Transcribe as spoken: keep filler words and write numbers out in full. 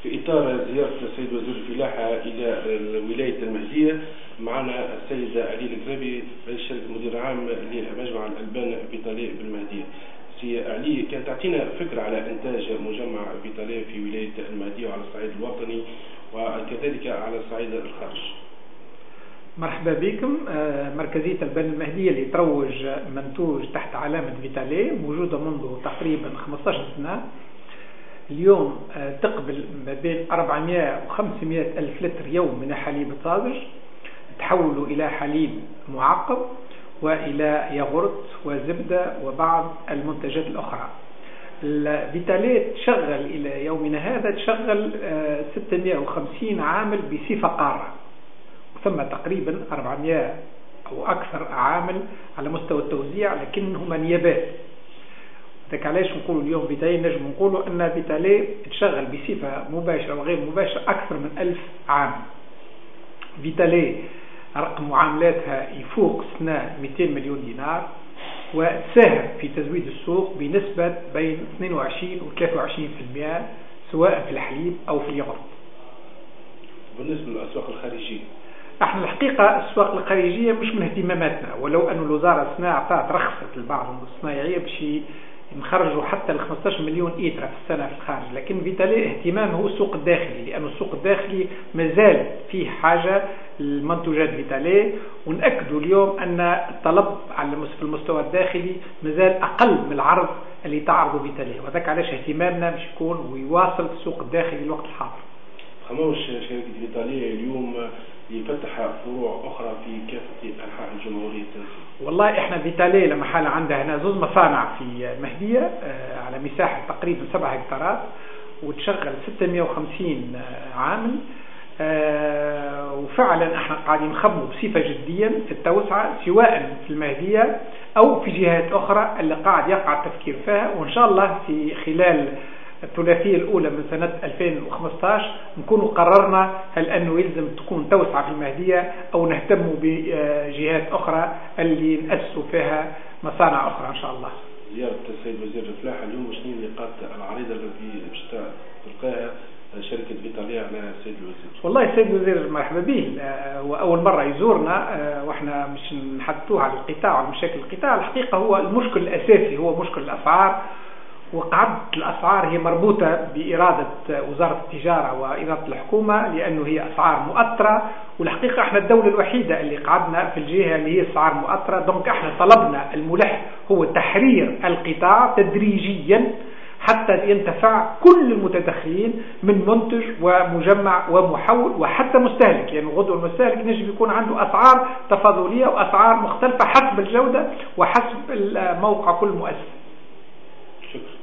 في إطار زيارة السيد وزير الفلاحة إلى ولاية المهدية، معنا السيد علي الكرابي رئيس شركة مدير عام لمجمع الألبان فيتالي بالمهدية. سي علي، كانت تعطينا فكرة على إنتاج مجمع فيتالي في ولاية المهدية وعلى الصعيد الوطني وكذلك على الصعيد الخارج. مرحبا بكم. مركزية البان المهدية اللي تروج منتوج تحت علامة فيتالي موجودة منذ تقريبا خمسة عشر سنة. اليوم تقبل ما بين أربعمائة وخمسمائة ألف لتر يوم من الحليب الطازج، تحولوا إلى حليب معقم وإلى ياغورت وزبدة وبعض المنتجات الأخرى. الفيتالي تشغل إلى يومنا هذا تشغل ستمائة وخمسين عامل بصفة قارة، ثم تقريبا أربعمائة أو أكثر عامل على مستوى التوزيع لكنهم نيابات. ذاك علاش نقولوا اليوم فيتالي نجم نقولوا أن فيتالي تشغل بصفة مباشرة وغير مباشرة أكثر من ألف عامل. فيتالي رقم معاملاتها يفوق سنة مئتين مليون دينار، وتساهم في تزويد السوق بنسبة بين اثنين وعشرين و ثلاثة وعشرين بالمئة سواء في الحليب أو في الياغورت. بالنسبة للأسواق الخارجية، احنا الحقيقة الأسواق الخارجية مش من اهتماماتنا، ولو أن الوزارة الصناعة أعطت رخصت لبعض الصنايعية باش نخرجوا حتى ل خمسة عشر مليون إيترا في السنة في الخارج، لكن فيتالي اهتمامه هو السوق الداخلي، لأن السوق الداخلي مازال فيه حاجة للمنتوجات فيتالي، ونأكدوا اليوم أن الطلب على في المستوى الداخلي مازال أقل من العرض اللي تعرضه فيتالي، وذاك علاش اهتمامنا باش يكون ويواصل السوق الداخلي الوقت الحاضر. خموش شركة فيتالي اليوم يفتح فروع أخرى في كافة أنحاء الجمهورية التونسية؟ والله إحنا فيتالي لما حال عندها هنا زوز مصانع في المهدية على مساحة تقريبا سبعة هكتارات، وتشغل ستمائة وخمسين عامل، وفعلا احنا قاعدين نخدموا بصفة جديا في التوسعة سواء في المهدية أو في جهات أخرى اللي قاعد يقع التفكير فيها، وإن شاء الله في خلال الثلاثية الأولى من سنة ألفين وخمسة عشر نكون قررنا هل أنه يلزم تكون توسعة في المهدية أو نهتم بجهات أخرى اللي نأسسوا فيها مصانع أخرى إن شاء الله. زيارة السيد وزير الفلاحة اليوم شنو النقاط العريضة التي باش تلقاها شركة فيتالي على السيد الوزير؟ والله السيد الوزير مرحبا به، وأول مرة يزورنا وإحنا مش نحدثوه على القطاع وعلى مشاكل القطاع. الحقيقة هو المشكل الأساسي هو مشكل الأسعار، وقاعدة الأسعار هي مربوطة بإرادة وزارة التجارة وإرادة الحكومة، لأنه هي أسعار مؤثرة، والحقيقة احنا الدولة الوحيدة اللي قعدنا في الجهة اللي هي أسعار مؤثرة. دونك احنا طلبنا الملح هو تحرير القطاع تدريجيا حتى ينتفع كل المتدخلين من منتج ومجمع ومحول وحتى مستهلك، لأن يعني غدوة المستهلك نجم يكون عنده أسعار تفاضلية وأسعار مختلفة حسب الجودة وحسب موقع كل مؤسسة. شكرا.